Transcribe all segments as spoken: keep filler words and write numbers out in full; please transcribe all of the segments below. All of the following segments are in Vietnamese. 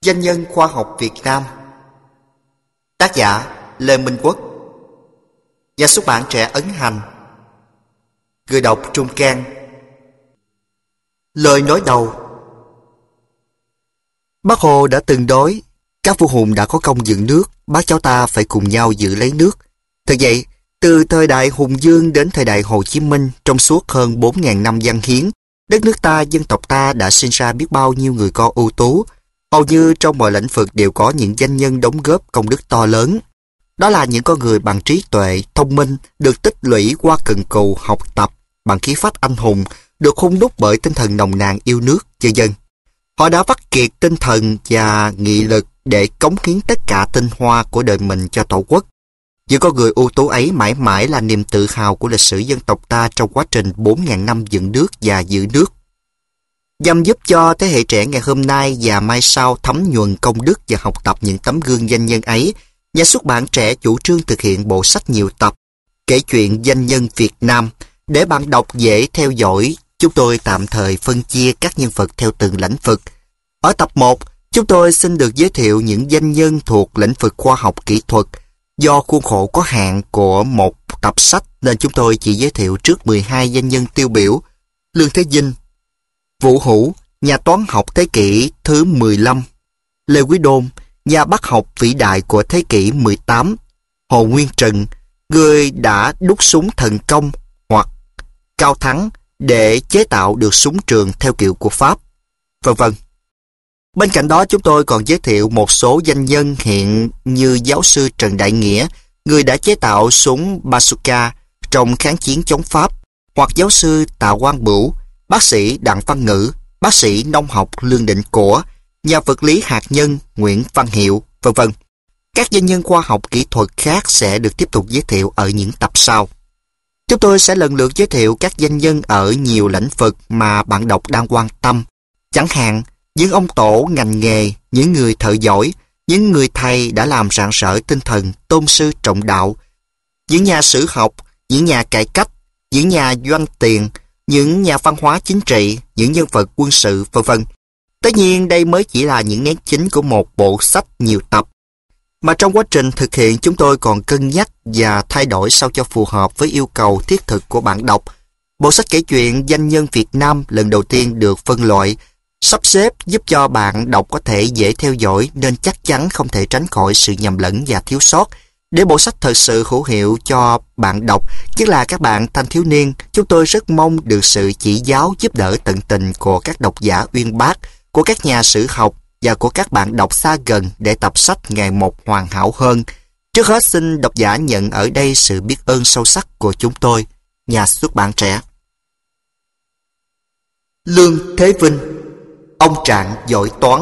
Danh nhân khoa học Việt Nam. Tác giả Lê Minh Quốc. Nhà xuất bản Trẻ Ấn Hành. Người đọc Trung Can. Lời nói đầu. Bác Hồ đã từng nói, các vua hùng đã có công dựng nước, bác cháu ta phải cùng nhau giữ lấy nước. Thật vậy, từ thời đại Hùng Vương đến thời đại Hồ Chí Minh, trong suốt hơn bốn nghìn năm văn hiến, đất nước ta, dân tộc ta đã sinh ra biết bao nhiêu người con ưu tú. Hầu như trong mọi lĩnh vực đều có những danh nhân đóng góp công đức to lớn. Đó là những con người bằng trí tuệ, thông minh, được tích lũy qua cần cù, học tập, bằng khí phách anh hùng, được hung đúc bởi tinh thần nồng nàn yêu nước, vân vân. Họ đã vắt kiệt tinh thần và nghị lực để cống hiến tất cả tinh hoa của đời mình cho Tổ quốc. Những con người ưu tú ấy mãi mãi là niềm tự hào của lịch sử dân tộc ta trong quá trình bốn nghìn năm dựng nước và giữ nước. Nhằm giúp cho thế hệ trẻ ngày hôm nay và mai sau thấm nhuần công đức và học tập những tấm gương danh nhân ấy, nhà xuất bản Trẻ chủ trương thực hiện bộ sách nhiều tập kể chuyện danh nhân Việt Nam. Để bạn đọc dễ theo dõi, chúng tôi tạm thời phân chia các nhân vật theo từng lĩnh vực. Ở tập một, chúng tôi xin được giới thiệu những danh nhân thuộc lĩnh vực khoa học kỹ thuật. Do khuôn khổ có hạn của một tập sách nên chúng tôi chỉ giới thiệu trước mười hai danh nhân tiêu biểu. Lương Thế Vinh, Vũ Hữu, nhà toán học thế kỷ thứ mười lăm. Lê Quý Đôn, nhà bác học vĩ đại của thế kỷ mười tám. Hồ Nguyên Trừng, người đã đúc súng thần công, hoặc Cao Thắng để chế tạo được súng trường theo kiểu của Pháp, vân vân. Bên cạnh đó, chúng tôi còn giới thiệu một số danh nhân hiện như giáo sư Trần Đại Nghĩa, người đã chế tạo súng bazooka trong kháng chiến chống Pháp, hoặc giáo sư Tạ Quang Bửu, bác sĩ Đặng Văn Ngữ, bác sĩ nông học Lương Định Của, nhà vật lý hạt nhân Nguyễn Văn Hiệu, vân vân. Các danh nhân khoa học kỹ thuật khác sẽ được tiếp tục giới thiệu ở những tập sau. Chúng tôi sẽ lần lượt giới thiệu các danh nhân ở nhiều lĩnh vực mà bạn đọc đang quan tâm, chẳng hạn những ông tổ ngành nghề, những người thợ giỏi, những người thầy đã làm rạng rỡ tinh thần tôn sư trọng đạo, những nhà sử học, những nhà cải cách, những nhà doanh tiền, những nhà văn hóa chính trị, những nhân vật quân sự, vân vân. Tất nhiên đây mới chỉ là những nét chính của một bộ sách nhiều tập, mà trong quá trình thực hiện chúng tôi còn cân nhắc và thay đổi sao cho phù hợp với yêu cầu thiết thực của bạn đọc. Bộ sách kể chuyện danh nhân Việt Nam lần đầu tiên được phân loại, sắp xếp giúp cho bạn đọc có thể dễ theo dõi, nên chắc chắn không thể tránh khỏi sự nhầm lẫn và thiếu sót. Để bộ sách thật sự hữu hiệu cho bạn đọc, nhất là các bạn thanh thiếu niên, chúng tôi rất mong được sự chỉ giáo giúp đỡ tận tình của các độc giả uyên bác, của các nhà sử học và của các bạn đọc xa gần để tập sách ngày một hoàn hảo hơn. Trước hết xin độc giả nhận ở đây sự biết ơn sâu sắc của chúng tôi, nhà xuất bản Trẻ. Lương Thế Vinh, ông Trạng giỏi toán.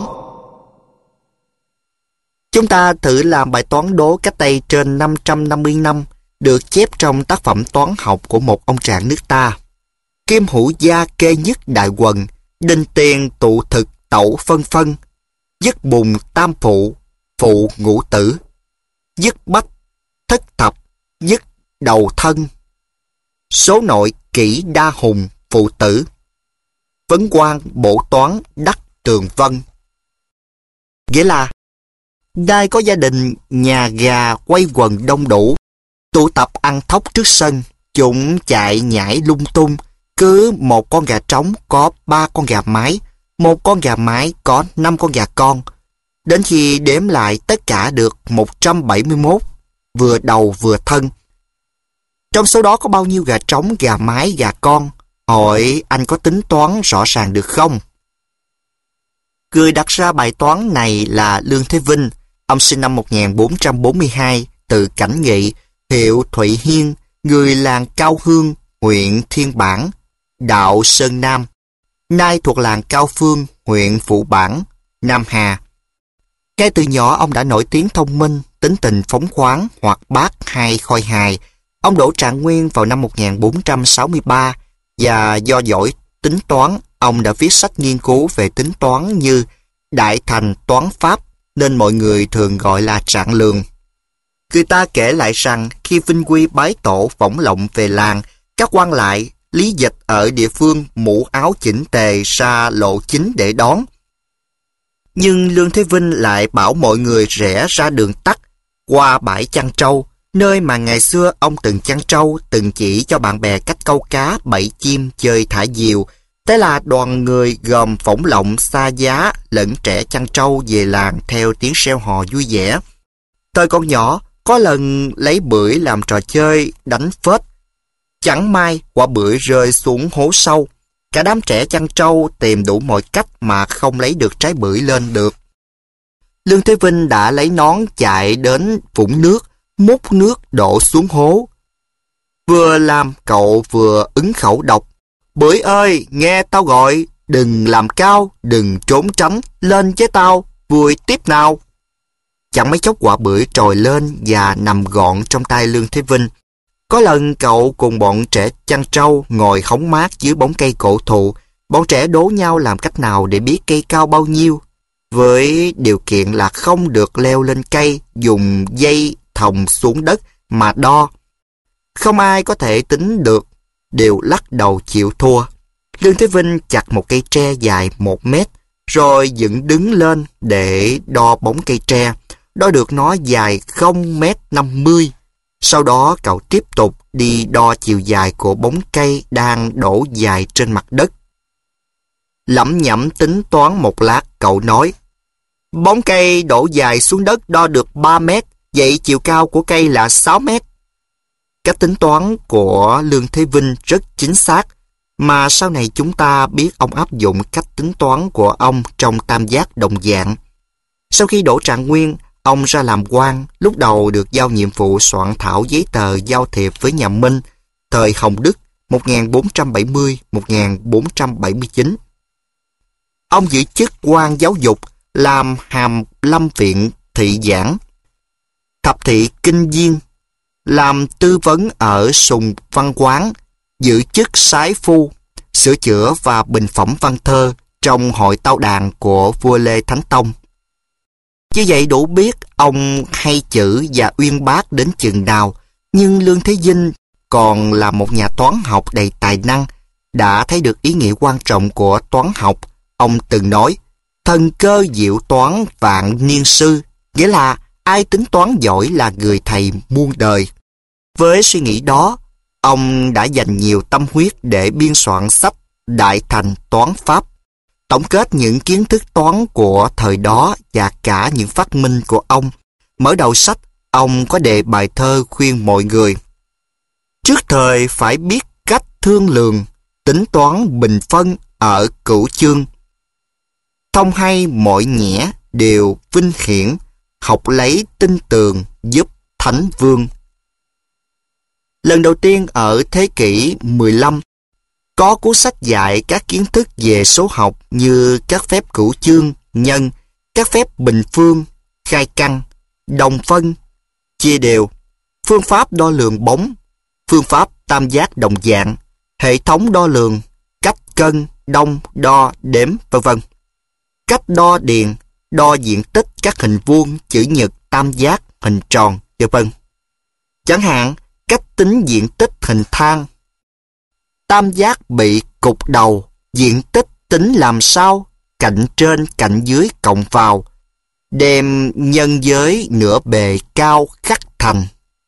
Chúng ta thử làm bài toán đố cách đây trên năm trăm năm mươi năm, được chép trong tác phẩm toán học của một ông Trạng nước ta. Kim hữu gia kê nhất đại quần, đinh tiền tụ thực tẩu phân phân, dứt bùng tam phụ, phụ ngũ tử, dứt bách thất thập, dứt đầu thân, số nội kỷ đa hùng phụ tử, vấn quan bổ toán đắc tường vân. Nghĩa là nay có gia đình nhà gà quay quần đông đủ, tụ tập ăn thóc trước sân, chúng chạy nhảy lung tung. Cứ một con gà trống có ba con gà mái, một con gà mái có năm con gà con. Đến khi đếm lại tất cả được một trăm bảy mươi mốt, vừa đầu vừa thân. Trong số đó có bao nhiêu gà trống, gà mái, gà con? Hỏi anh có tính toán rõ ràng được không? Người đặt ra bài toán này là Lương Thế Vinh. Ông sinh năm một nghìn bốn trăm bốn mươi hai, từ Cảnh Nghị, hiệu Thụy Hiên, người làng Cao Hương, huyện Thiên Bản, đạo Sơn Nam, nay thuộc làng Cao Phương, huyện Phụ Bản, Nam Hà. Ngay từ nhỏ ông đã nổi tiếng thông minh, tính tình phóng khoáng, hoạt bát hay khôi hài. Ông đỗ trạng nguyên vào năm một nghìn bốn trăm sáu mươi ba và do giỏi tính toán, ông đã viết sách nghiên cứu về tính toán như Đại Thành Toán Pháp, nên mọi người thường gọi là Trạng Lường. Người ta kể lại rằng khi Vinh Quy bái tổ võng lộng về làng, các quan lại lý dịch ở địa phương mũ áo chỉnh tề ra lộ chính để đón. Nhưng Lương Thế Vinh lại bảo mọi người rẽ ra đường tắt, qua bãi chăn trâu, nơi mà ngày xưa ông từng chăn trâu, từng chỉ cho bạn bè cách câu cá, bẫy chim, chơi thả diều. Thế là đoàn người gồm Phổng Lộng, Xa Giá lẫn trẻ chăn trâu về làng theo tiếng reo hò vui vẻ. Thời còn nhỏ, có lần lấy bưởi làm trò chơi đánh phết. Chẳng may quả bưởi rơi xuống hố sâu. Cả đám trẻ chăn trâu tìm đủ mọi cách mà không lấy được trái bưởi lên được. Lương Thế Vinh đã lấy nón chạy đến vũng nước, múc nước đổ xuống hố. Vừa làm cậu vừa ứng khẩu đọc: "Bưởi ơi, nghe tao gọi, đừng làm cao, đừng trốn tránh, lên với tao, vui tiếp nào." Chẳng mấy chốc quả bưởi trồi lên và nằm gọn trong tay Lương Thế Vinh. Có lần cậu cùng bọn trẻ chăn trâu ngồi hóng mát dưới bóng cây cổ thụ. Bọn trẻ đố nhau làm cách nào để biết cây cao bao nhiêu, với điều kiện là không được leo lên cây, dùng dây thòng xuống đất mà đo. Không ai có thể tính được, đều lắc đầu chịu thua. Lương Thế Vinh chặt một cây tre dài một mét, rồi dựng đứng lên để đo bóng cây tre. Đo được nó dài không mét năm mươi. Sau đó cậu tiếp tục đi đo chiều dài của bóng cây đang đổ dài trên mặt đất. Lẩm nhẩm tính toán một lát, cậu nói: "Bóng cây đổ dài xuống đất đo được ba mét, vậy chiều cao của cây là sáu mét. Cách tính toán của Lương Thế Vinh rất chính xác, mà sau này chúng ta biết ông áp dụng cách tính toán của ông trong tam giác đồng dạng. Sau khi đỗ trạng nguyên, ông ra làm quan, lúc đầu được giao nhiệm vụ soạn thảo giấy tờ giao thiệp với nhà Minh, thời Hồng Đức một nghìn bốn trăm bảy mươi đến một nghìn bốn trăm bảy mươi chín. Ông giữ chức quan giáo dục, làm hàm lâm viện thị giảng, thập thị kinh viên, làm tư vấn ở Sùng Văn Quán, giữ chức sái phu, sửa chữa và bình phẩm văn thơ trong hội tao đàn của vua Lê Thánh Tông. Như vậy đủ biết ông hay chữ và uyên bác đến chừng nào, nhưng Lương Thế Vinh còn là một nhà toán học đầy tài năng. Đã thấy được ý nghĩa quan trọng của toán học, ông từng nói: "Thần cơ diệu toán vạn niên sư", nghĩa là ai tính toán giỏi là người thầy muôn đời. Với suy nghĩ đó, ông đã dành nhiều tâm huyết để biên soạn sách Đại Thành Toán Pháp, tổng kết những kiến thức toán của thời đó và cả những phát minh của ông. Mở đầu sách, ông có đề bài thơ khuyên mọi người: "Trước thời phải biết cách thương lượng, tính toán bình phân ở cửu chương. Thông hay mọi nhẽ đều vinh hiển, học lấy tinh tường giúp thánh vương." Lần đầu tiên ở thế kỷ mười lăm, có cuốn sách dạy các kiến thức về số học như các phép cửu chương, nhân, các phép bình phương, khai căn, đồng phân, chia đều, phương pháp đo lường bóng, phương pháp tam giác đồng dạng, hệ thống đo lường, cách cân, đông, đo, đếm, vân vân. Cách đo điền, đo diện tích các hình vuông, chữ nhật, tam giác, hình tròn, vân vân. Chẳng hạn, cách tính diện tích hình thang. Tam giác bị cục đầu, diện tích tính làm sao? Cạnh trên cạnh dưới cộng vào, đem nhân với nửa bề cao khắc thành.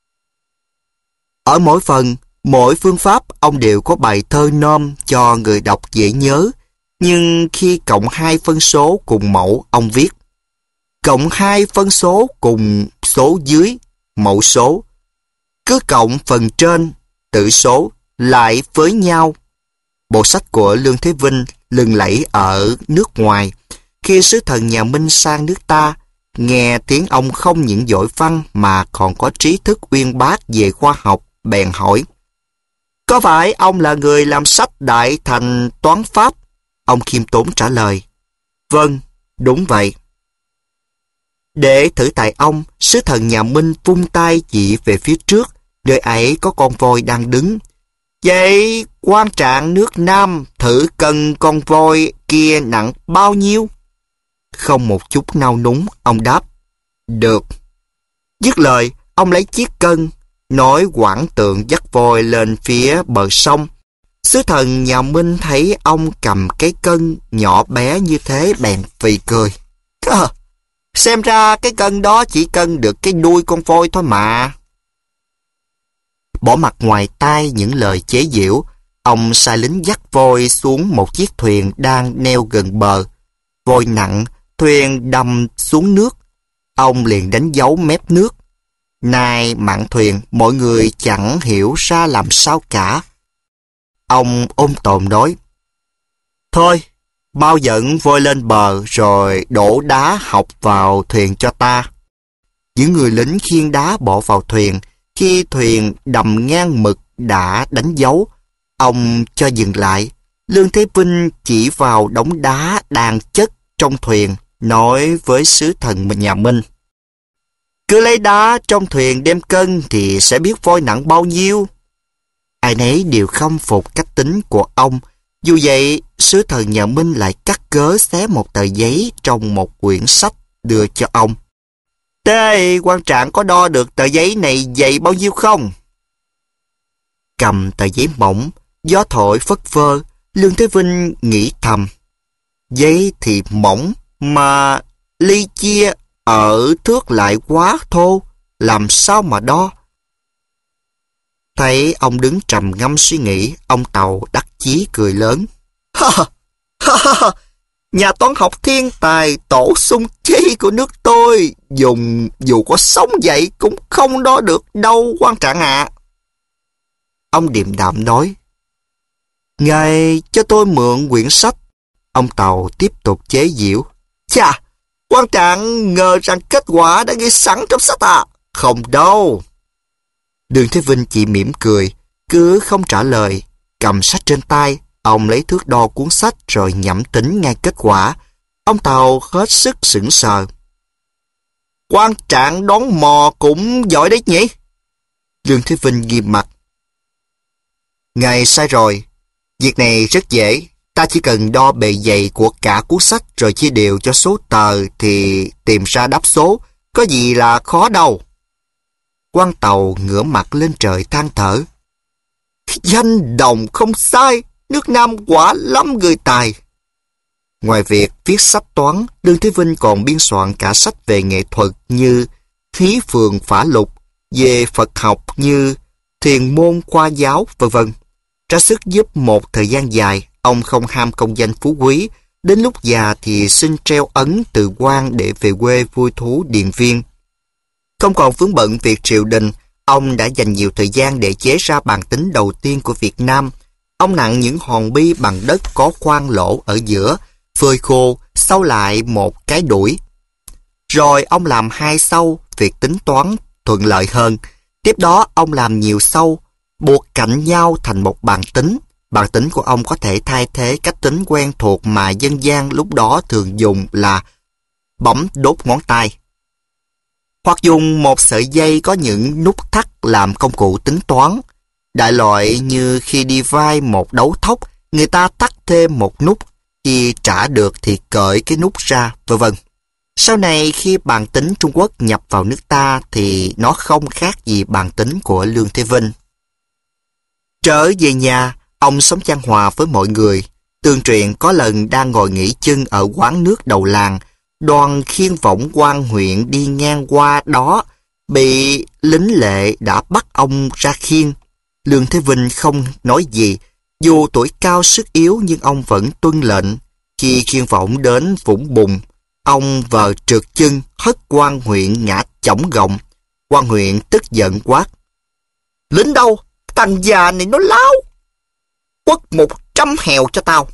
Ở mỗi phần, mỗi phương pháp ông đều có bài thơ nôm cho người đọc dễ nhớ. Nhưng khi cộng hai phân số cùng mẫu, ông viết: "Cộng hai phân số cùng số dưới, mẫu số. Cứ cộng phần trên, tử số, lại với nhau." Bộ sách của Lương Thế Vinh lừng lẫy ở nước ngoài. Khi sứ thần nhà Minh sang nước ta, nghe tiếng ông không những giỏi văn mà còn có trí thức uyên bác về khoa học, bèn hỏi: "Có phải ông là người làm sách Đại Thành Toán Pháp?" Ông khiêm tốn trả lời: "Vâng, đúng vậy." Để thử tài ông, sứ thần nhà Minh vung tay chỉ về phía trước, nơi ấy có con voi đang đứng. "Vậy quan trạng nước Nam thử cân con voi kia nặng bao nhiêu?" Không một chút nao núng, ông đáp: "Được." Dứt lời, ông lấy chiếc cân, nói quảng tượng dắt voi lên phía bờ sông. Sứ thần nhà Minh thấy ông cầm cái cân nhỏ bé như thế bèn phì cười. Hờ, xem ra cái cân đó chỉ cân được cái đuôi con voi thôi mà. Bỏ mặt ngoài tai những lời chế giễu, ông sai lính dắt voi xuống một chiếc thuyền đang neo gần bờ. Voi nặng, thuyền đâm xuống nước. Ông liền đánh dấu mép nước. Nay mạn thuyền, mọi người chẳng hiểu ra làm sao cả. Ông ôm tồn nói: Thôi, bao dẫn voi lên bờ rồi đổ đá học vào thuyền cho ta. Những người lính khiêng đá bỏ vào thuyền. Khi thuyền đầm ngang mực đã đánh dấu, ông cho dừng lại. Lương Thế Vinh chỉ vào đống đá đang chất trong thuyền, nói với sứ thần nhà Minh: Cứ lấy đá trong thuyền đem cân thì sẽ biết voi nặng bao nhiêu. Ai nấy đều khâm phục cách tính của ông. Dù vậy, sứ thần nhà Minh lại cắt cớ xé một tờ giấy trong một quyển sách đưa cho ông. Thế quan trạng có đo được tờ giấy này dày bao nhiêu không? Cầm tờ giấy mỏng, gió thổi phất phơ, Lương Thế Vinh nghĩ thầm: Giấy thì mỏng mà ly chia ở thước lại quá thô, làm sao mà đo? Thấy ông đứng trầm ngâm suy nghĩ, ông Tàu đắc chí cười lớn: Ha ha ha ha! Nhà toán học thiên tài tổ sung chi của nước tôi, dùng dù có sống dậy cũng không đo được đâu quan trạng ạ. À. Ông điềm đạm nói: Ngài cho tôi mượn quyển sách. Ông Tàu tiếp tục chế giễu: Chà, quan trạng ngờ rằng kết quả đã ghi sẵn trong sách à? Không đâu. Đường Thế Vinh chỉ mỉm cười, cứ không trả lời. Cầm sách trên tay, ông lấy thước đo cuốn sách rồi nhẩm tính ngay kết quả. Ông Tàu hết sức sững sờ. Quan trạng đoán mò cũng giỏi đấy nhỉ? Lương Thế Vinh nghiêm mặt: Ngài sai rồi. Việc này rất dễ. Ta chỉ cần đo bề dày của cả cuốn sách rồi chia đều cho số tờ thì tìm ra đáp số. Có gì là khó đâu. Quan Tàu ngửa mặt lên trời than thở: Danh đồng không sai, nước Nam quả lắm người tài. Ngoài việc viết sách toán, Lương Thế Vinh còn biên soạn cả sách về nghệ thuật như Thí Phường Phả Lục, về Phật học như Thiền Môn Khoa Giáo, vân vân. Ra sức giúp một thời gian dài, ông không ham công danh phú quý, đến lúc già thì xin treo ấn từ quan để về quê vui thú điền viên. Không còn vướng bận việc triều đình, ông đã dành nhiều thời gian để chế ra bàn tính đầu tiên của Việt Nam. Ông nặn những hòn bi bằng đất có khoan lỗ ở giữa, phơi khô, sau lại một cái đuổi. Rồi ông làm hai sâu, việc tính toán thuận lợi hơn. Tiếp đó ông làm nhiều sâu, buộc cạnh nhau thành một bàn tính. Bàn tính của ông có thể thay thế cách tính quen thuộc mà dân gian lúc đó thường dùng là bấm đốt ngón tay, hoặc dùng một sợi dây có những nút thắt làm công cụ tính toán. Đại loại như khi đi vai một đấu thóc, người ta thắt thêm một nút, khi trả được thì cởi cái nút ra, vân vân. Sau này khi bàn tính Trung Quốc nhập vào nước ta thì nó không khác gì bàn tính của Lương Thế Vinh. Trở về nhà, ông sống chan hòa với mọi người. Tương truyền có lần đang ngồi nghỉ chân ở quán nước đầu làng, đoàn khiên võng quan huyện đi ngang qua đó, bị lính lệ đã bắt ông ra khiên. Lương Thế Vinh không nói gì, dù tuổi cao sức yếu nhưng ông vẫn tuân lệnh. Khi khiên võng đến vũng bùn, ông vờ trượt chân hất quan huyện ngã chổng gọng. Quan huyện tức giận quát: Lính đâu? Thằng già này nó láo! Quất một trăm hèo cho tao!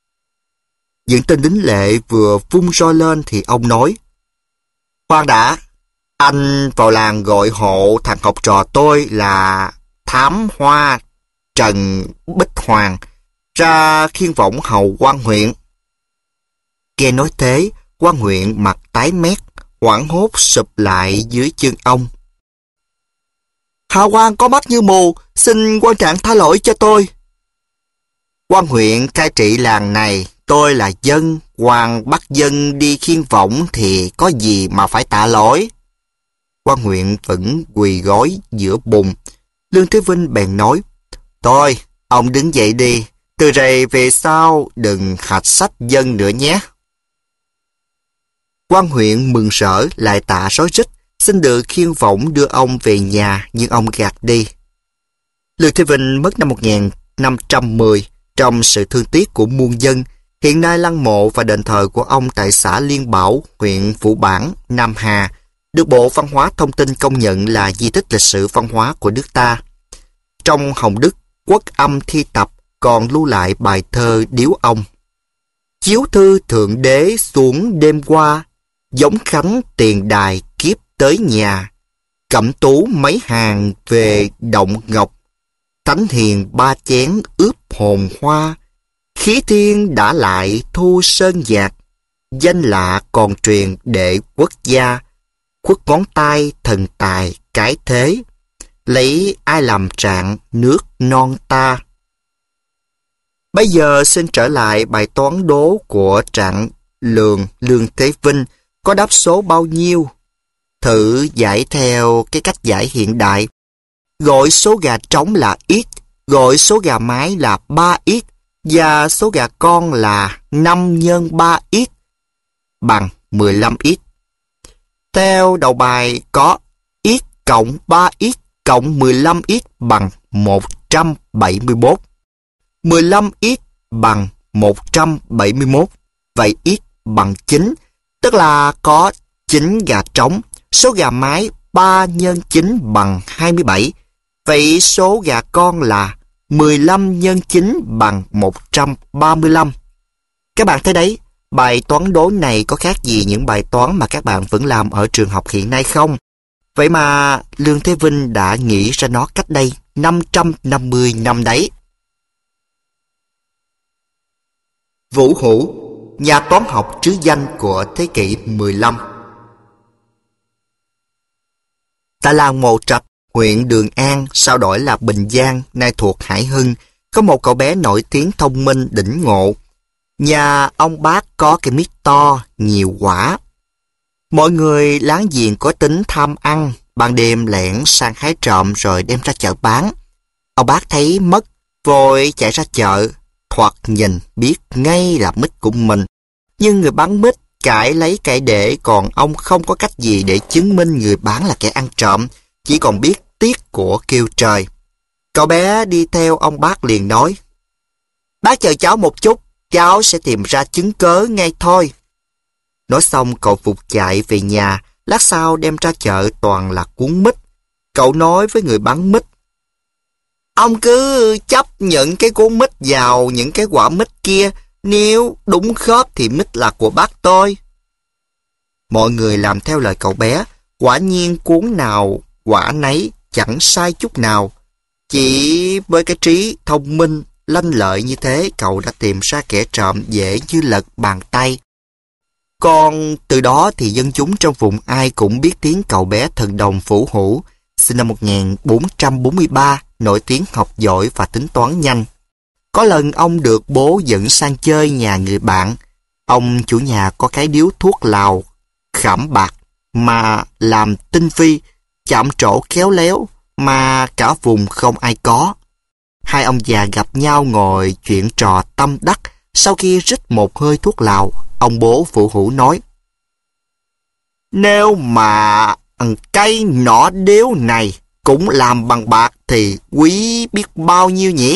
Những tên lính lệ vừa vung roi lên thì ông nói: Khoan đã, anh vào làng gọi hộ thằng học trò tôi là Thám Hoa Trần Bích Hoàng ra khiên võng hầu quan huyện. Nghe nói thế, quan huyện mặt tái mét, hoảng hốt sụp lại dưới chân ông. Hạ quan có mắt như mù, xin quan trạng tha lỗi cho tôi. Quan huyện cai trị làng này, tôi là dân, quan bắt dân đi khiên võng thì có gì mà phải tạ lỗi. Quan huyện vẫn quỳ gối giữa bùn. Lương Thế Vinh bèn nói: Thôi, ông đứng dậy đi, từ rày về sau đừng hạch sách dân nữa nhé. Quan huyện mừng rỡ lại tạ rối rít, xin được khiêng võng đưa ông về nhà, nhưng ông gạt đi. Lương Thế Vinh mất năm một nghìn năm trăm mười trong sự thương tiếc của muôn dân. Hiện nay lăng mộ và đền thờ của ông tại xã Liên Bảo, huyện Vũ Bản, Nam Hà, được Bộ Văn hóa Thông tin công nhận là di tích lịch sử văn hóa của nước ta. Trong Hồng Đức Quốc Âm Thi Tập còn lưu lại bài thơ điếu ông. Chiếu thư thượng đế xuống đêm qua, giống khánh tiền đài kiếp tới nhà. Cẩm tú mấy hàng về động ngọc, tánh hiền ba chén ướp hồn hoa. Khí thiên đã lại thu sơn dạt, danh lạ còn truyền đệ quốc gia. Khuất ngón tay thần tài cái thế, lấy ai làm trạng nước non ta. Bây giờ xin trở lại bài toán đố của Trạng Lường Lương Thế Vinh có đáp số bao nhiêu. Thử giải theo cái cách giải hiện đại. Gọi số gà trống là x, gọi số gà mái là ba x, và số gà con là năm nhân ba x bằng mười lăm x. Theo đầu bài có x cộng ba x cộng mười lăm x bằng một trăm bảy mươi mốt. mười lăm x bằng một trăm bảy mươi mốt. Vậy x bằng chín, tức là có chín gà trống. Số gà mái ba nhân chín bằng hai mươi bảy. Vậy số gà con là mười lăm nhân chín bằng một trăm ba mươi lăm. Các bạn thấy đấy, bài toán đố này có khác gì những bài toán mà các bạn vẫn làm ở trường học hiện nay không? Vậy mà Lương Thế Vinh đã nghĩ ra nó cách đây năm trăm năm mươi năm đấy. Vũ Hữu, nhà toán học trứ danh của thế kỷ mười lăm. Tại làng Mồ Trạch, huyện Đường An, sau đổi là Bình Giang, nay thuộc Hải Hưng, có một cậu bé nổi tiếng thông minh đỉnh ngộ. Nhà ông bác có cây mít to, nhiều quả. Mọi người láng giềng có tính tham ăn, ban đêm lẻn sang hái trộm rồi đem ra chợ bán. Ông bác thấy mất, vội chạy ra chợ, thoạt nhìn biết ngay là mít của mình. Nhưng người bán mít cãi lấy cãi để, còn ông không có cách gì để chứng minh người bán là kẻ ăn trộm, chỉ còn biết tiếc của kêu trời. Cậu bé đi theo ông bác liền nói: "Bác chờ cháu một chút, cháu sẽ tìm ra chứng cớ ngay thôi." Nói xong cậu vụt chạy về nhà, lát sau đem ra chợ toàn là cuốn mít. Cậu nói với người bán mít: "Ông cứ chấp nhận cái cuốn mít vào những cái quả mít kia, nếu đúng khớp thì mít là của bác tôi." Mọi người làm theo lời cậu bé, quả nhiên cuốn nào quả nấy, chẳng sai chút nào. Chỉ với cái trí thông minh lanh lợi như thế, cậu đã tìm ra kẻ trộm dễ như lật bàn tay. Còn từ đó thì dân chúng trong vùng ai cũng biết tiếng cậu bé thần đồng Vũ Hữu, sinh năm một nghìn bốn trăm bốn mươi ba, nổi tiếng học giỏi và tính toán nhanh. Có lần ông được bố dẫn sang chơi nhà người bạn. Ông chủ nhà có cái điếu thuốc lào khảm bạc mà làm tinh vi, chạm trổ khéo léo mà cả vùng không ai có. Hai ông già gặp nhau ngồi chuyện trò tâm đắc. Sau khi rít một hơi thuốc lào, ông bố Vũ Hữu nói: "Nếu mà cây nỏ điếu này cũng làm bằng bạc thì quý biết bao nhiêu nhỉ?"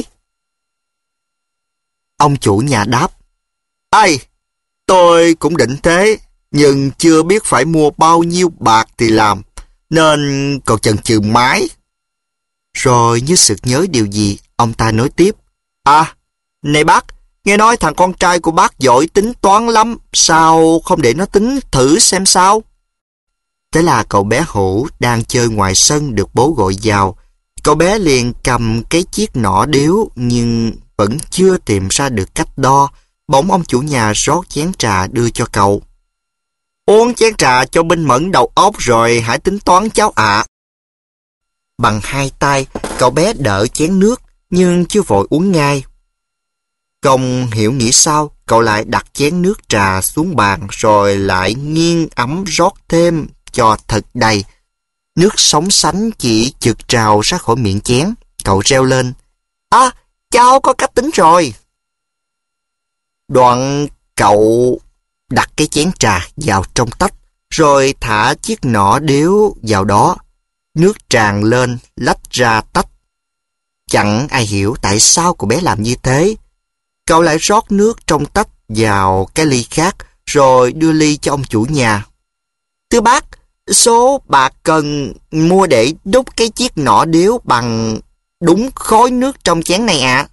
Ông chủ nhà đáp: "Ây, tôi cũng định thế, nhưng chưa biết phải mua bao nhiêu bạc thì làm, nên còn chần chừ mãi." Rồi như sực nhớ điều gì, ông ta nói tiếp: "À, này bác, nghe nói thằng con trai của bác giỏi tính toán lắm, sao không để nó tính thử xem sao?" Thế là cậu bé Hữu đang chơi ngoài sân được bố gọi vào. Cậu bé liền cầm cái chiếc nỏ điếu nhưng vẫn chưa tìm ra được cách đo. Bỗng ông chủ nhà rót chén trà đưa cho cậu. "Uống chén trà cho minh mẫn đầu óc rồi hãy tính toán cháu ạ." Bằng hai tay, cậu bé đỡ chén nước nhưng chưa vội uống ngay. Không hiểu nghĩ sao, cậu lại đặt chén nước trà xuống bàn rồi lại nghiêng ấm rót thêm cho thật đầy. Nước sóng sánh chỉ chực trào ra khỏi miệng chén. Cậu reo lên: "À, cháu có cách tính rồi." Đoạn cậu đặt cái chén trà vào trong tách, rồi thả chiếc nỏ điếu vào đó. Nước tràn lên, lách ra tách. Chẳng ai hiểu tại sao cô bé làm như thế. Cậu lại rót nước trong tách vào cái ly khác, rồi đưa ly cho ông chủ nhà. Thưa bác, số bạc cần mua để đúc cái chiếc nỏ điếu bằng đúng khối nước trong chén này ạ. À.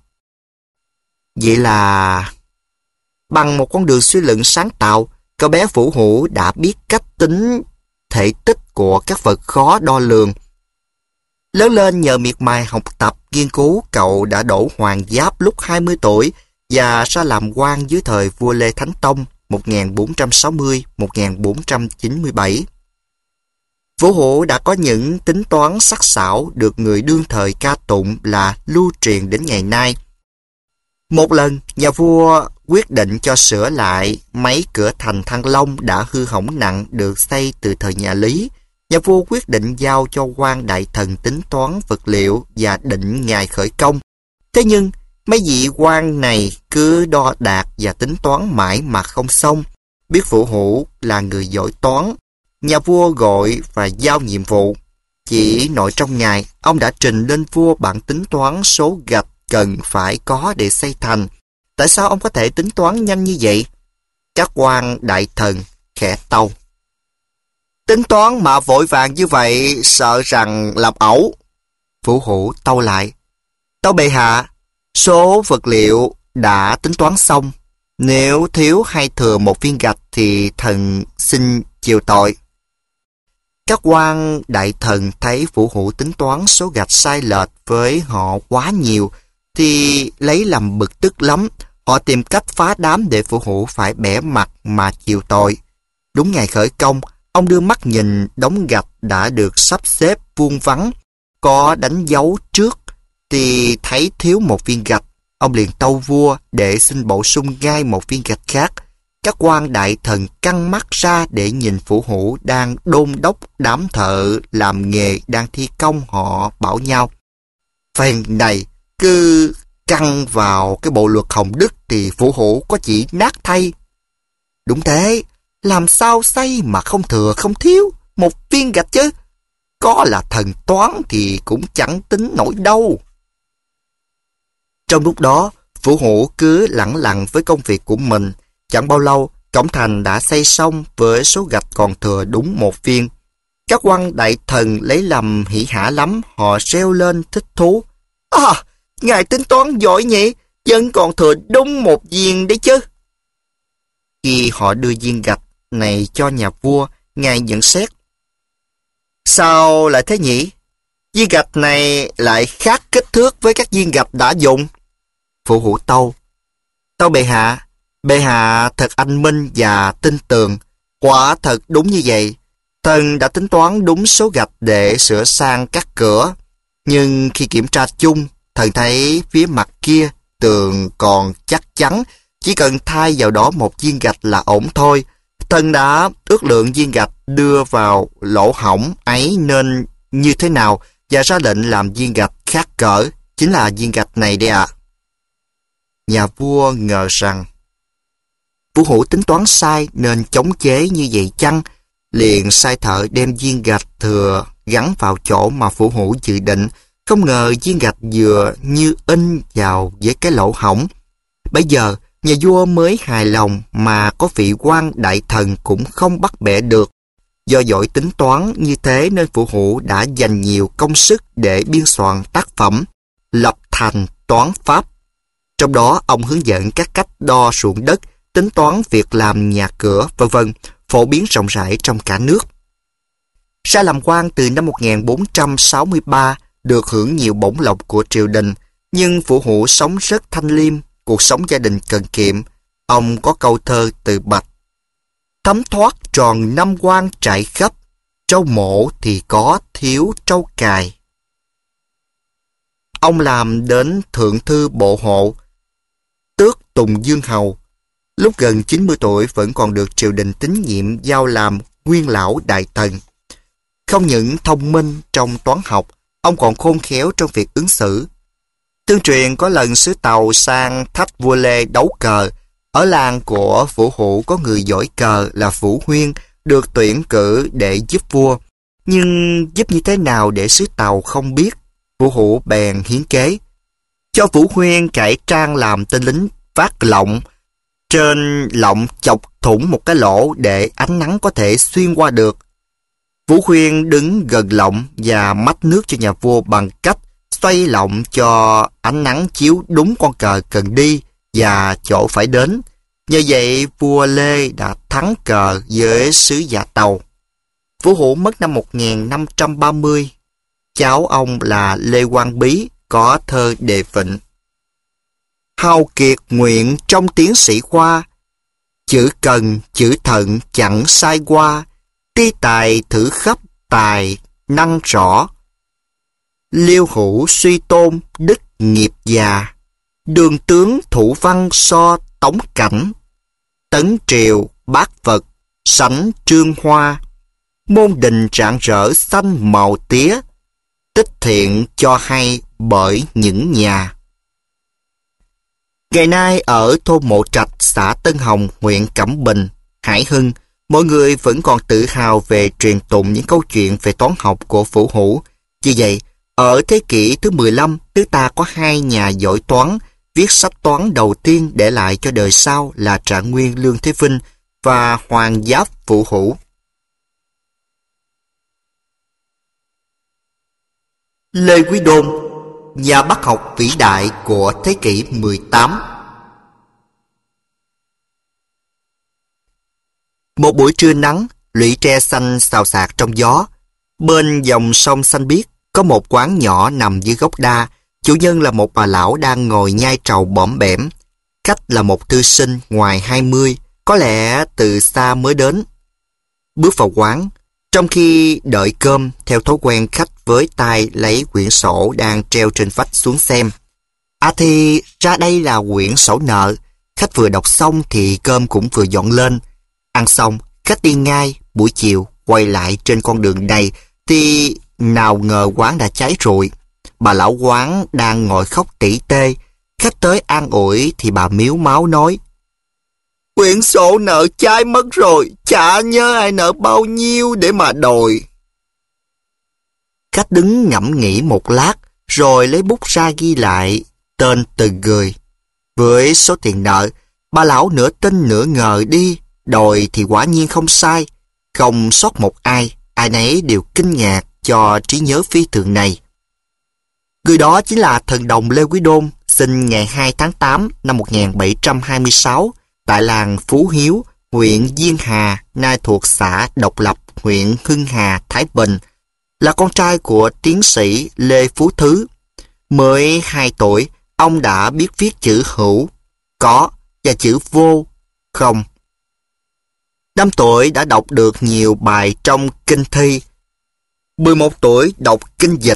Vậy là bằng một con đường suy luận sáng tạo, cậu bé Phủ Hữu đã biết cách tính thể tích của các vật khó đo lường. Lớn lên nhờ miệt mài học tập, nghiên cứu, cậu đã đỗ hoàng giáp lúc hai mươi tuổi và ra làm quan dưới thời vua Lê Thánh Tông một nghìn bốn trăm sáu mươi đến một nghìn bốn trăm chín mươi bảy. Phủ Hữu đã có những tính toán sắc sảo được người đương thời ca tụng là lưu truyền đến ngày nay. Một lần, nhà vua quyết định cho sửa lại mấy cửa thành Thăng Long đã hư hỏng nặng được xây từ thời nhà Lý. Nhà vua quyết định giao cho quan đại thần tính toán vật liệu và định ngày khởi công. Thế nhưng, mấy vị quan này cứ đo đạc và tính toán mãi mà không xong. Biết Phủ Hữu là người giỏi toán, nhà vua gọi và giao nhiệm vụ. Chỉ nội trong ngày, ông đã trình lên vua bản tính toán số gạch cần phải có để xây thành. Tại sao ông có thể tính toán nhanh như vậy? Các quan đại thần khẽ tâu. Tính toán mà vội vàng như vậy sợ rằng làm ẩu. Phủ Hữu tâu lại. Tâu bệ hạ, số vật liệu đã tính toán xong. Nếu thiếu hay thừa một viên gạch thì thần xin chịu tội. Các quan đại thần thấy Phủ Hữu tính toán số gạch sai lệch với họ quá nhiều thì lấy làm bực tức lắm. Họ tìm cách phá đám để Phủ Hữu phải bẻ mặt mà chịu tội. Đúng ngày khởi công, ông đưa mắt nhìn đống gạch đã được sắp xếp vuông vắn, có đánh dấu trước thì thấy thiếu một viên gạch. Ông liền tâu vua để xin bổ sung ngay một viên gạch khác. Các quan đại thần căng mắt ra để nhìn Phủ Hữu đang đôn đốc đám thợ làm nghề đang thi công. Họ bảo nhau, phen này cứ căng vào cái bộ luật Hồng Đức thì Phủ Hữu có chỉ nát thay. Đúng thế, làm sao xây mà không thừa không thiếu một viên gạch chứ? Có là thần toán thì cũng chẳng tính nổi đâu. Trong lúc đó, Phủ Hữu cứ lẳng lặng với công việc của mình. Chẳng bao lâu, cổng thành đã xây xong với số gạch còn thừa đúng một viên. Các quan đại thần lấy làm hỉ hả lắm, họ reo lên thích thú. À, ngài tính toán giỏi nhỉ, vẫn còn thừa đúng một viên đấy chứ. Khi họ đưa viên gạch này cho nhà vua, ngài nhận xét. Sao lại thế nhỉ? Viên gạch này lại khác kích thước với các viên gạch đã dùng. Phủ Hữu tâu. Tâu bệ hạ, bệ hạ thật anh minh và tin tường. Quả thật đúng như vậy. Thần đã tính toán đúng số gạch để sửa sang các cửa. Nhưng khi kiểm tra chung, thần thấy phía mặt kia tường còn chắc chắn. Chỉ cần thay vào đó một viên gạch là ổn thôi. Thần đã ước lượng viên gạch đưa vào lỗ hổng ấy nên như thế nào và ra lệnh làm viên gạch khác cỡ. Chính là viên gạch này đây ạ. À. Nhà vua ngờ rằng Phủ Hữu tính toán sai nên chống chế như vậy chăng, liền sai thợ đem viên gạch thừa gắn vào chỗ mà Phủ Hữu dự định. Không ngờ viên gạch vừa như in vào với cái lỗ hổng. Bây giờ nhà vua mới hài lòng mà có vị quan đại thần cũng không bắt bẻ được. Do giỏi tính toán như thế nên Phủ Hữu đã dành nhiều công sức để biên soạn tác phẩm Lập Thành Toán Pháp. Trong đó ông hướng dẫn các cách đo ruộng đất, tính toán việc làm nhà cửa, vân vân, phổ biến rộng rãi trong cả nước. Ra làm quan từ năm một nghìn bốn trăm sáu mươi ba, được hưởng nhiều bổng lộc của triều đình, nhưng Phủ Hữu sống rất thanh liêm, cuộc sống gia đình cần kiệm. Ông có câu thơ từ bạch: thấm thoát tròn năm quan trải khắp, trâu mổ thì có thiếu trâu cài. Ông làm đến thượng thư bộ hộ, tước Tùng Dương Hầu. Lúc gần chín mươi tuổi vẫn còn được triều đình tín nhiệm giao làm nguyên lão đại thần. Không những thông minh trong toán học, ông còn khôn khéo trong việc ứng xử. Tương truyền có lần sứ tàu sang thách vua Lê đấu cờ, Ở làng của Vũ Hữu có người giỏi cờ là Vũ Huyên được tuyển cử để giúp vua. Nhưng giúp như thế nào để sứ Tàu không biết. Vũ Hữu bèn hiến kế cho Vũ Huyên cải trang làm tên lính vác lọng. Trên lọng chọc thủng một cái lỗ để ánh nắng có thể xuyên qua được. Vũ Huyên đứng gần lọng và mách nước cho nhà vua bằng cách xoay lọng cho ánh nắng chiếu đúng con cờ cần đi và chỗ phải đến. Nhờ vậy vua Lê đã thắng cờ với sứ giả Tàu. Vũ Hữu mất năm một nghìn năm trăm ba mươi. Cháu ông là Lê Quang Bí có thơ đề vịnh: hào kiệt nguyện trong tiến sĩ khoa, chữ cần chữ thận chẳng sai qua, ti tài thử khắp tài năng rõ, liêu hữu suy tôn đức nghiệp già, đường tướng thủ văn so tống cảnh, tấn triều bát vật sánh trương hoa, môn đình rạng rỡ xanh màu tía, tích thiện cho hay bởi những nhà. Ngày nay ở thôn Mộ Trạch, xã Tân Hồng, huyện Cẩm Bình, Hải Hưng, mọi người vẫn còn tự hào về truyền tụng những câu chuyện về toán học của Vũ Hữu. Vì vậy, ở thế kỷ thứ mười lăm, nước ta có hai nhà giỏi toán viết sách toán đầu tiên để lại cho đời sau là Trạng Nguyên Lương Thế Vinh và Hoàng Giáp Vũ Hữu. Lê Quý Đôn, nhà bác học vĩ đại của thế kỷ mười tám. Một buổi trưa nắng, lũy tre xanh xào xạc trong gió. Bên dòng sông xanh biếc có một quán nhỏ nằm dưới gốc đa. Chủ nhân là một bà lão đang ngồi nhai trầu bõm bẻm. Khách là một thư sinh ngoài hai mươi, có lẽ từ xa mới đến. Bước vào quán, trong khi đợi cơm, theo thói quen khách với tay lấy quyển sổ đang treo trên vách xuống xem. À thì ra đây là quyển sổ nợ. Khách vừa đọc xong thì cơm cũng vừa dọn lên. Ăn xong, khách đi ngay. Buổi chiều quay lại trên con đường này thì nào ngờ quán đã cháy rụi. Bà lão quán đang ngồi khóc tỉ tê. Khách tới an ủi thì bà miếu máu nói: quyển sổ nợ cháy mất rồi, chả nhớ ai nợ bao nhiêu để mà đòi. Khách đứng ngẫm nghĩ một lát, rồi lấy bút ra ghi lại tên từng người. Với số tiền nợ, bà lão nửa tin nửa ngờ đi, đòi thì quả nhiên không sai, không sót một ai, ai nấy đều kinh ngạc cho trí nhớ phi thường này. Người đó chính là thần đồng Lê Quý Đôn, sinh ngày hai tháng tám năm một nghìn bảy trăm hai mươi sáu, tại làng Phú Hiếu, huyện Diên Hà, nay thuộc xã Độc Lập, huyện Hưng Hà, Thái Bình, là con trai của tiến sĩ Lê Phú Thứ. Mới hai tuổi, ông đã biết viết chữ hữu, có, và chữ vô, không. Năm tuổi đã đọc được nhiều bài trong kinh thi. mười một tuổi đọc kinh dịch.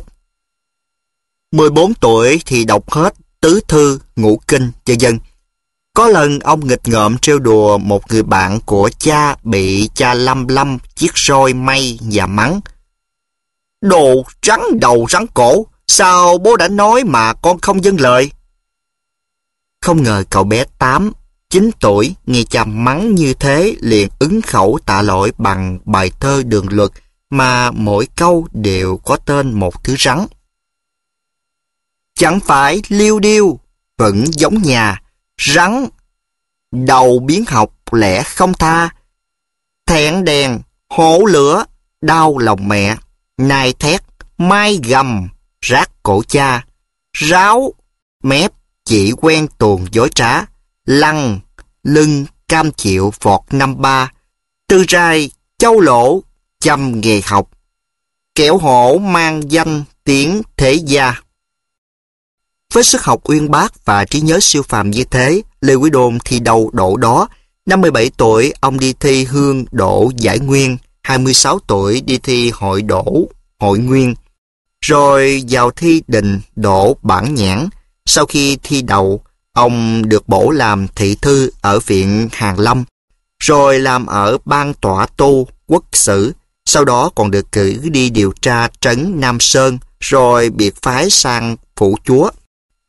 mười bốn tuổi thì đọc hết tứ thư, ngũ kinh, vân vân. Có lần ông nghịch ngợm trêu đùa một người bạn của cha bị cha lâm lâm chiếc roi may và mắng: đồ rắn đầu rắn cổ, sao bố đã nói mà con không vâng lời? Không ngờ cậu bé tám, chín tuổi nghe cha mắng như thế liền ứng khẩu tạ lỗi bằng bài thơ đường luật mà mỗi câu đều có tên một thứ rắn. Chẳng phải liêu điêu, vẫn giống nhà, rắn đầu biến học lẽ không tha, thẹn đèn hổ lửa đau lòng mẹ, nay thét mai gầm rát cổ cha, ráo mép chỉ quen tuồng dối trá, lăng lưng cam chịu vọt năm ba, tư rai châu lỗ chăm nghề học, kẻo hổ mang danh tiếng thế gia. Với sức học uyên bác và trí nhớ siêu phàm như thế, Lê Quý Đôn thi đâu đỗ đó. Năm mươi bảy tuổi, ông đi thi hương đỗ giải nguyên, hai mươi sáu tuổi đi thi hội đỗ hội nguyên, rồi vào thi đình đỗ bản nhãn. Sau khi thi đậu, ông được bổ làm thị thư ở viện Hàn Lâm, rồi làm ở ban tỏa tu quốc sử. Sau đó còn được cử đi điều tra trấn Nam Sơn, rồi biệt phái sang phủ chúa.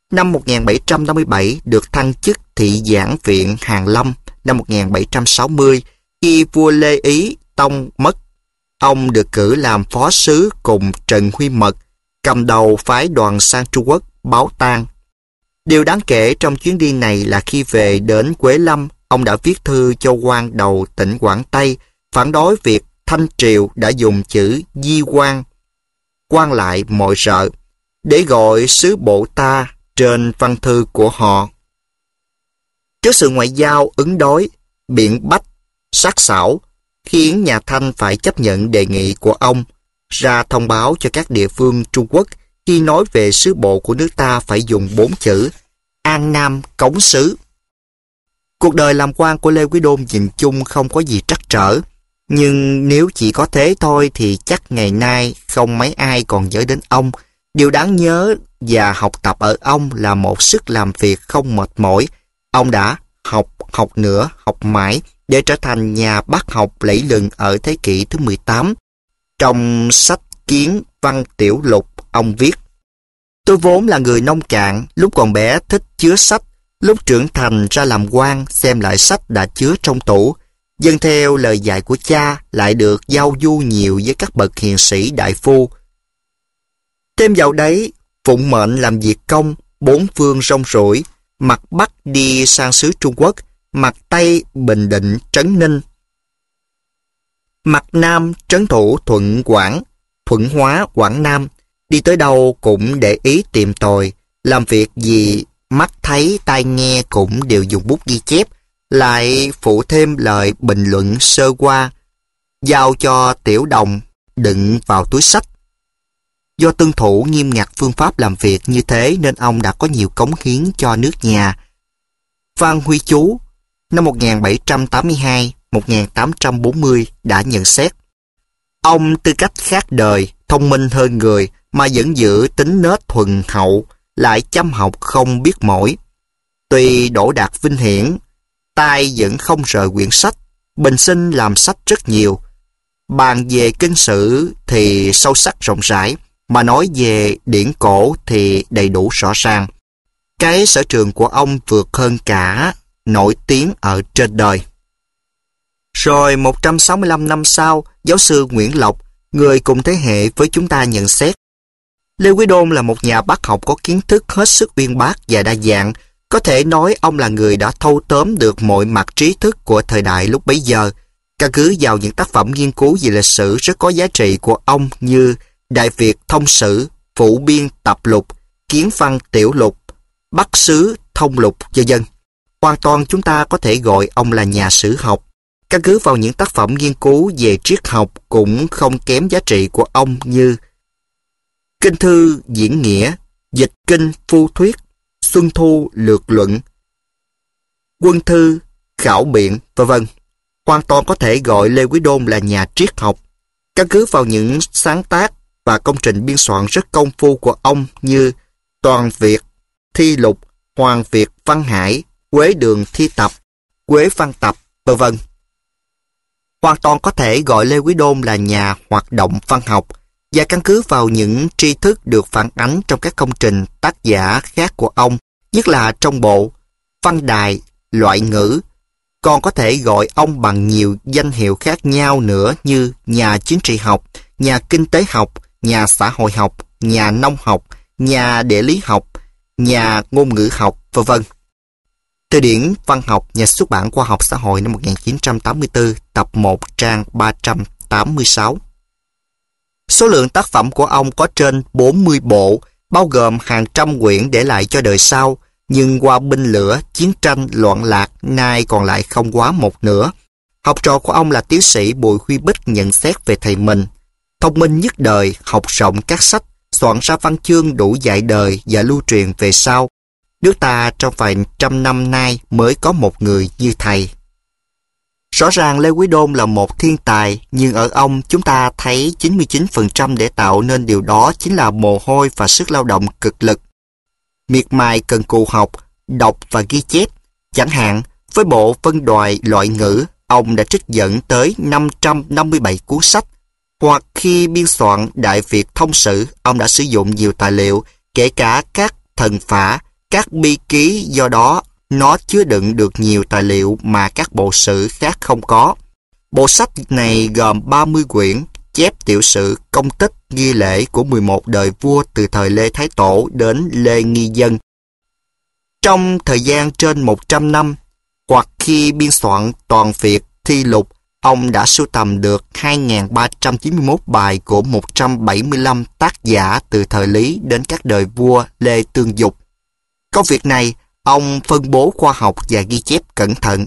Năm một nghìn bảy trăm năm mươi bảy được thăng chức thị giảng viện Hàn Lâm. Năm một nghìn bảy trăm sáu mươi, khi vua Lê Ý Tông mất, ông được cử làm phó sứ cùng Trần Huy Mật, cầm đầu phái đoàn sang Trung Quốc báo tang. Điều đáng kể trong chuyến đi này là khi về đến Quế Lâm, ông đã viết thư cho quan đầu tỉnh Quảng Tây, phản đối việc Thanh Triều đã dùng chữ di quan, quan lại mọi rợ, để gọi sứ bộ ta trên văn thư của họ. Trước sự ngoại giao ứng đối, biện bách, sắc sảo, khiến nhà Thanh phải chấp nhận đề nghị của ông, ra thông báo cho các địa phương Trung Quốc khi nói về sứ bộ của nước ta phải dùng bốn chữ An Nam Cống Sứ. Cuộc đời làm quan của Lê Quý Đôn nhìn chung không có gì trắc trở, nhưng nếu chỉ có thế thôi thì chắc ngày nay không mấy ai còn nhớ đến ông. Điều đáng nhớ và học tập ở ông là một sức làm việc không mệt mỏi. Ông đã học, học nữa, học mãi để trở thành nhà bác học lẫy lừng ở thế kỷ thứ mười tám. Trong sách Kiến Văn Tiểu Lục, ông viết: Tôi vốn là người nông cạn, lúc còn bé thích chứa sách, lúc trưởng thành ra làm quan xem lại sách đã chứa trong tủ. Dân theo lời dạy của cha lại được giao du nhiều với các bậc hiền sĩ đại phu. Thêm vào đấy, phụng mệnh làm việc công, bốn phương rong ruổi, mặt Bắc đi sang xứ Trung Quốc, mặt Tây Bình Định trấn Ninh, mặt Nam trấn thủ Thuận Quảng, Thuận Hóa Quảng Nam. Đi tới đâu cũng để ý tìm tòi, làm việc gì mắt thấy tai nghe cũng đều dùng bút ghi chép, lại phụ thêm lời bình luận sơ qua, giao cho Tiểu Đồng đựng vào túi sách. Do tuân thủ nghiêm ngặt phương pháp làm việc như thế nên ông đã có nhiều cống hiến cho nước nhà. Phan Huy Chú năm một nghìn bảy trăm tám mươi hai đến một nghìn tám trăm bốn mươi đã nhận xét: Ông tư cách khác đời, thông minh hơn người mà vẫn giữ tính nết thuần hậu, lại chăm học không biết mỏi. Tuy đỗ đạt vinh hiển, tai vẫn không rời quyển sách, bình sinh làm sách rất nhiều. Bàn về kinh sử thì sâu sắc rộng rãi, mà nói về điển cổ thì đầy đủ rõ ràng. Cái sở trường của ông vượt hơn cả nổi tiếng ở trên đời. Rồi một trăm sáu mươi lăm năm sau, giáo sư Nguyễn Lộc, người cùng thế hệ với chúng ta, nhận xét: Lê Quý Đôn là một nhà bác học có kiến thức hết sức uyên bác và đa dạng. Có thể nói ông là người đã thâu tóm được mọi mặt trí thức của thời đại lúc bấy giờ. Căn cứ vào những tác phẩm nghiên cứu về lịch sử rất có giá trị của ông như Đại Việt Thông Sử, Phụ Biên Tập Lục, Kiến Văn Tiểu Lục, Bắc Sứ Thông Lục, vân vân. Hoàn toàn chúng ta có thể gọi ông là nhà sử học. Căn cứ vào những tác phẩm nghiên cứu về triết học cũng không kém giá trị của ông như Kinh Thư Diễn Nghĩa, Dịch Kinh Phu Thuyết, Xuân Thu Lược Luận, Quân Thư Khảo Biện, vân vân. Hoàn toàn có thể gọi Lê Quý Đôn là nhà triết học. Căn cứ vào những sáng tác và công trình biên soạn rất công phu của ông như Toàn Việt Thi Lục, Hoàng Việt Văn Hải, Quế Đường Thi Tập, Quế Văn Tập, vân vân. Hoàn toàn có thể gọi Lê Quý Đôn là nhà hoạt động văn học, và căn cứ vào những tri thức được phản ánh trong các công trình tác giả khác của ông, nhất là trong bộ Văn Đài, Loại Ngữ, còn có thể gọi ông bằng nhiều danh hiệu khác nhau nữa như nhà chính trị học, nhà kinh tế học, nhà xã hội học, nhà nông học, nhà địa lý học, nhà ngôn ngữ học, vân vân. Từ điển văn học, nhà xuất bản Khoa học Xã hội năm một nghìn chín trăm tám mươi tư, tập một, trang ba trăm tám mươi sáu. Số lượng tác phẩm của ông có trên bốn mươi bộ, bao gồm hàng trăm quyển để lại cho đời sau, nhưng qua binh lửa, chiến tranh, loạn lạc, nay còn lại không quá một nửa. Học trò của ông là tiến sĩ Bùi Huy Bích nhận xét về thầy mình: thông minh nhất đời, học rộng các sách, soạn ra văn chương đủ dạy đời và lưu truyền về sau. Nước ta trong vài trăm năm nay mới có một người như thầy. Rõ ràng Lê Quý Đôn là một thiên tài, nhưng ở ông chúng ta thấy chín mươi chín phần trăm để tạo nên điều đó chính là mồ hôi và sức lao động cực lực. Miệt mài cần cù học, đọc và ghi chép. Chẳng hạn, với bộ phân đoài loại ngữ, ông đã trích dẫn tới năm trăm năm mươi bảy cuốn sách. Hoặc khi biên soạn Đại Việt Thông Sử, ông đã sử dụng nhiều tài liệu, kể cả các thần phả, Các bi ký do đó nó chứa đựng được nhiều tài liệu mà các bộ sử khác không có. Bộ sách này gồm ba mươi quyển, chép tiểu sử công tích nghi lễ của mười một đời vua từ thời Lê Thái Tổ đến Lê Nghi Dân. Trong thời gian trên một trăm năm, hoặc khi biên soạn toàn Việt Thi Lục, ông đã sưu tầm được hai nghìn ba trăm chín mươi mốt bài của một trăm bảy mươi lăm tác giả từ thời Lý đến các đời vua Lê Tương Dục. Công việc này, ông phân bố khoa học và ghi chép cẩn thận.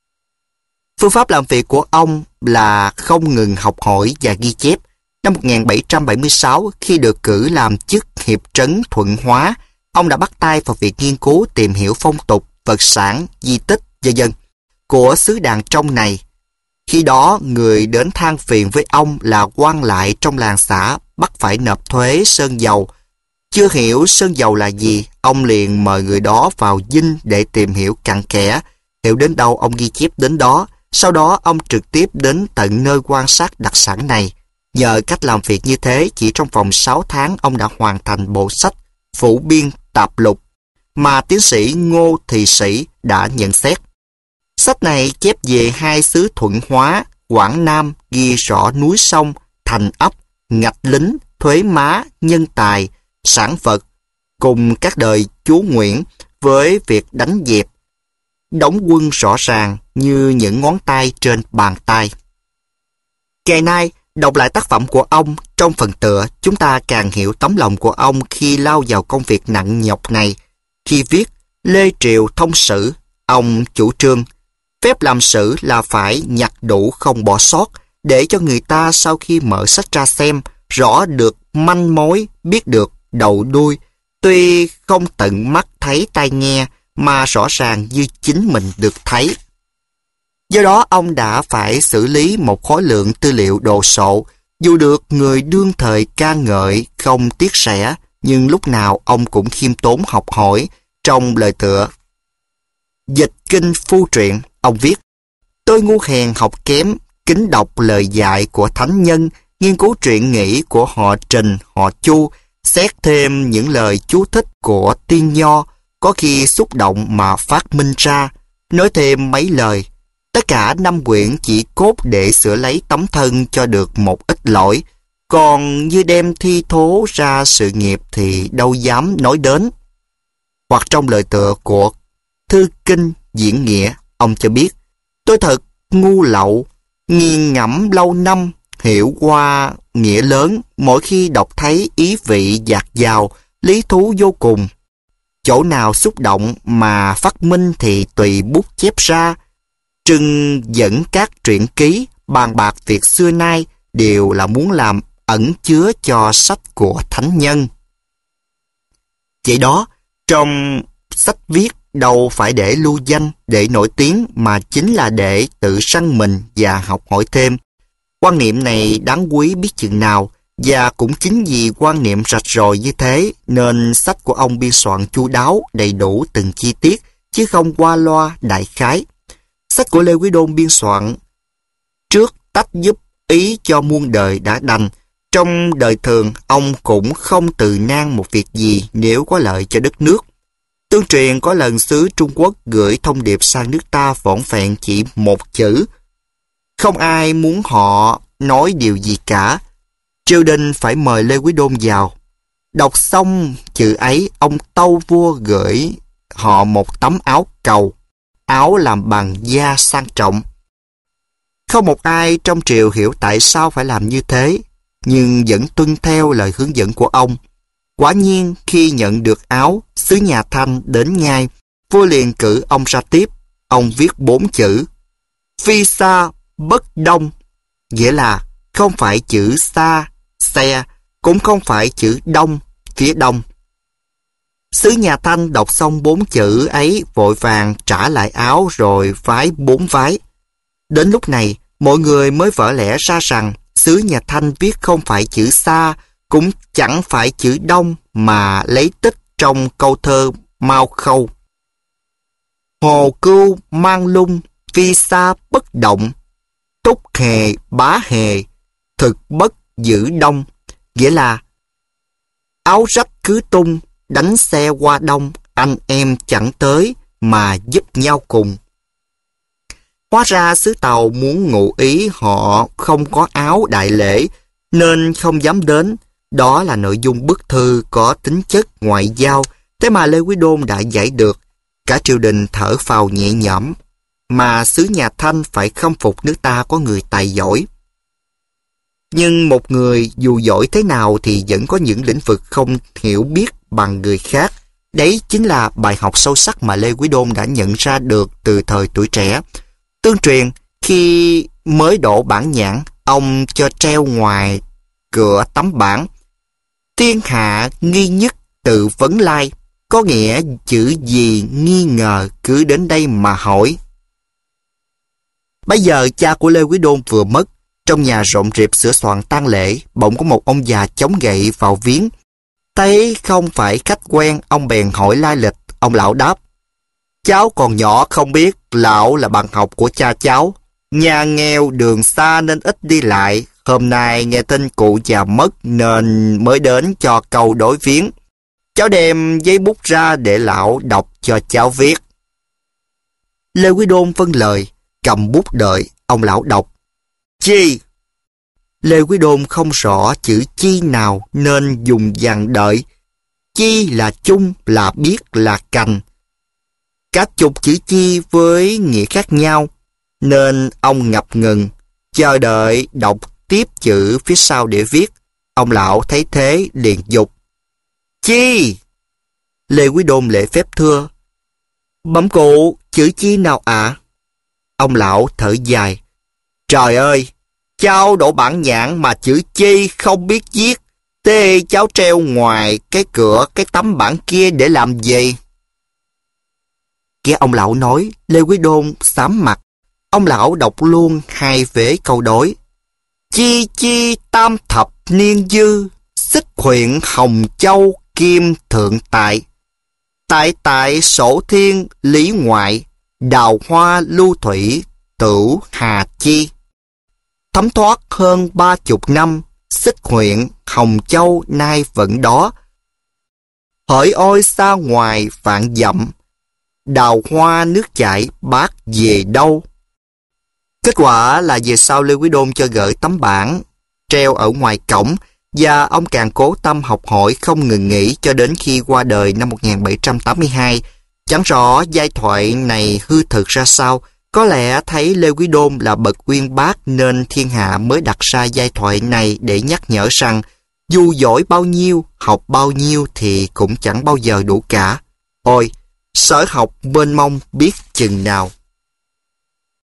Phương pháp làm việc của ông là không ngừng học hỏi và ghi chép. Năm một nghìn bảy trăm bảy mươi sáu, khi được cử làm chức hiệp trấn Thuận Hóa, ông đã bắt tay vào việc nghiên cứu tìm hiểu phong tục, vật sản, di tích, vân vân của xứ Đàn Trong này. Khi đó, người đến than phiền với ông là quan lại trong làng xã bắt phải nộp thuế sơn dầu. Chưa hiểu sơn dầu là gì, ông liền mời người đó vào dinh để tìm hiểu cặn kẽ. Hiểu đến đâu ông ghi chép đến đó. Sau đó ông trực tiếp đến tận nơi quan sát đặc sản này. Nhờ cách làm việc như thế, chỉ trong vòng sáu tháng ông đã hoàn thành bộ sách Phủ Biên Tạp Lục mà tiến sĩ Ngô Thị Sĩ đã nhận xét. Sách này chép về hai xứ Thuận Hóa, Quảng Nam, ghi rõ núi sông, thành ấp, ngạch lính, thuế má, nhân tài, sản vật, cùng các đời chúa Nguyễn với việc đánh dẹp, đóng quân rõ ràng như những ngón tay trên bàn tay. Ngày nay, đọc lại tác phẩm của ông trong phần tựa, chúng ta càng hiểu tấm lòng của ông khi lao vào công việc nặng nhọc này. Khi viết Lê Triều Thông Sử, ông chủ trương phép làm sử là phải nhặt đủ không bỏ sót, để cho người ta sau khi mở sách ra xem rõ được manh mối, biết được đầu đuôi, tuy không tận mắt thấy tai nghe mà rõ ràng như chính mình được thấy. Do đó ông đã phải xử lý một khối lượng tư liệu đồ sộ, dù được người đương thời ca ngợi không tiếc rẻ, nhưng lúc nào ông cũng khiêm tốn học hỏi. Trong lời tựa Dịch kinh phu truyện, ông viết: Tôi ngu hèn học kém, kính đọc lời dạy của thánh nhân, nghiên cứu truyện nghĩ của họ Trình, họ Chu, xét thêm những lời chú thích của tiên nho, có khi xúc động mà phát minh ra, nói thêm mấy lời. Tất cả năm quyển chỉ cốt để sửa lấy tấm thân cho được một ít lỗi, còn như đem thi thố ra sự nghiệp thì đâu dám nói đến. Hoặc trong lời tựa của Thư Kinh Diễn Nghĩa, ông cho biết: Tôi thật ngu lậu, nghiền ngẫm lâu năm, hiểu qua nghĩa lớn, mỗi khi đọc thấy ý vị dạt dào, lý thú vô cùng. Chỗ nào xúc động mà phát minh thì tùy bút chép ra, trưng dẫn các truyện ký, bàn bạc việc xưa nay, đều là muốn làm ẩn chứa cho sách của thánh nhân. Vậy đó, trong sách viết đâu phải để lưu danh, để nổi tiếng, mà chính là để tự săn mình và học hỏi thêm. Quan niệm này đáng quý biết chừng nào, và cũng chính vì quan niệm rạch ròi như thế nên sách của ông biên soạn chu đáo, đầy đủ từng chi tiết, chứ không qua loa đại khái. Sách của Lê Quý Đôn biên soạn trước tách giúp ý cho muôn đời đã đành. Trong đời thường, ông cũng không từ nan một việc gì nếu có lợi cho đất nước. Tương truyền có lần xứ Trung Quốc gửi thông điệp sang nước ta vỏn vẹn chỉ một chữ. Không ai muốn họ nói điều gì cả. Triều đình phải mời Lê Quý Đôn vào. Đọc xong chữ ấy, ông tâu vua gửi họ một tấm áo cầu, áo làm bằng da sang trọng. Không một ai trong triều hiểu tại sao phải làm như thế, nhưng vẫn tuân theo lời hướng dẫn của ông. Quả nhiên, khi nhận được áo, xứ nhà Thanh đến ngay, vua liền cử ông ra tiếp. Ông viết bốn chữ: Phi xa bất đông, nghĩa là không phải chữ xa, xe, cũng không phải chữ đông, phía đông. Sứ nhà Thanh đọc xong bốn chữ ấy vội vàng trả lại áo rồi vái bốn vái. Đến lúc này, mọi người mới vỡ lẽ ra rằng sứ nhà Thanh viết không phải chữ xa, cũng chẳng phải chữ đông, mà lấy tích trong câu thơ Mao Khâu: Hồ cưu mang lung, phi xa bất động, túc hề bá hề, thực bất giữ đông. Nghĩa là áo rách cứ tung, đánh xe qua đông, anh em chẳng tới mà giúp nhau cùng. Hóa ra sứ Tàu muốn ngụ ý họ không có áo đại lễ nên không dám đến. Đó là nội dung bức thư có tính chất ngoại giao, thế mà Lê Quý Đôn đã giải được. Cả triều đình thở phào nhẹ nhõm, mà xứ nhà Thanh phải khâm phục nước ta có người tài giỏi. Nhưng một người dù giỏi thế nào thì vẫn có những lĩnh vực không hiểu biết bằng người khác. Đấy chính là bài học sâu sắc mà Lê Quý Đôn đã nhận ra được từ thời tuổi trẻ. Tương truyền, khi mới đổ bản nhãn, ông cho treo ngoài cửa tấm bảng: Thiên hạ nghi nhất tự vấn lai, có nghĩa chữ gì nghi ngờ cứ đến đây mà hỏi. Bây giờ cha của Lê Quý Đôn vừa mất, trong nhà rộn rịp sửa soạn tang lễ, bỗng có một ông già chống gậy vào viếng. Thấy không phải khách quen, ông bèn hỏi lai lịch. Ông lão đáp: Cháu còn nhỏ không biết, lão là bạn học của cha cháu. Nhà nghèo đường xa nên ít đi lại. Hôm nay nghe tin cụ già mất nên mới đến cho câu đối viếng. Cháu đem giấy bút ra để lão đọc cho cháu viết. Lê Quý Đôn vâng lời, cầm bút đợi. Ông lão đọc: Chi. Lê Quý Đôn không rõ chữ chi nào nên dùng dàn đợi. Chi là chung, là biết, là cành. Các chục chữ chi với nghĩa khác nhau, nên ông ngập ngừng, chờ đợi đọc tiếp chữ phía sau để viết. Ông lão thấy thế liền dục: Chi. Lê Quý Đôn lễ phép thưa: Bẩm cụ, chữ chi nào ạ? À? Ông lão thở dài: Trời ơi, cháu đổ bản nhãn mà chữ chi không biết viết, thế cháu treo ngoài cái cửa cái tấm bảng kia để làm gì? Nghe ông lão nói, Lê Quý Đôn xám mặt. Ông lão đọc luôn hai vế câu đối: Chi chi tam thập niên dư, xích huyện Hồng Châu kim thượng tại. Tại tại sổ thiên lý ngoại, đào hoa lưu thủy tửu hà chi. Thấm thoát hơn ba chục năm, xích huyện Hồng Châu nay vẫn đó. Hỡi ôi xa ngoài vạn dặm, đào hoa nước chảy bát về đâu. Kết quả là về sau Lê Quý Đôn cho gửi tấm bảng treo ở ngoài cổng, và ông càng cố tâm học hỏi không ngừng nghỉ cho đến khi qua đời năm một nghìn bảy trăm tám mươi hai. Chẳng rõ giai thoại này hư thực ra sao, có lẽ thấy Lê Quý Đôn là bậc uyên bác nên thiên hạ mới đặt ra giai thoại này để nhắc nhở rằng dù giỏi bao nhiêu, học bao nhiêu thì cũng chẳng bao giờ đủ cả. Ôi, sở học mênh mông biết chừng nào.